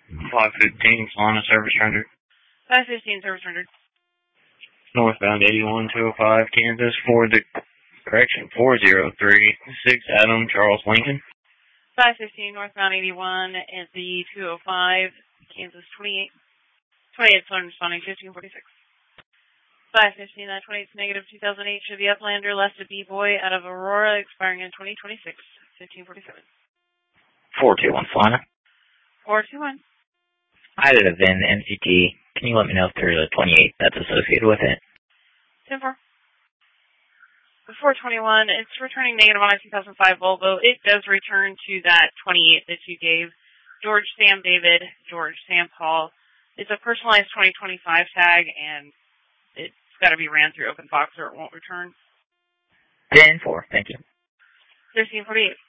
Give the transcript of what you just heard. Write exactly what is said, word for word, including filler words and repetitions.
five fifteen, Solana service rendered. five fifteen, service rendered. Northbound eighty-one two oh five, Kansas, for the, correction, four oh three six, Adam, Charles, Lincoln. five fifteen, northbound eighty-one at the two oh five, Kansas, twenty-eight. twenty-eight, phone responding, fifteen forty-six. five fifteen, nine twenty-eight, negative two thousand eight, to the Uplander, left a B-Boy out of Aurora, expiring in twenty twenty-six, fifteen forty-seven. four two one, Solana. four two one. I did a V I N M C T. Can you let me know if there's a twenty-eight that's associated with it? ten four. The four twenty-one, it's returning negative on a two thousand five Volvo. It does return to that twenty-eight that you gave. George Sam David, George Sam Paul. It's a personalized twenty twenty-five tag, and it's got to be ran through OpenFox or it won't return. ten four, thank you. thirteen forty-eight.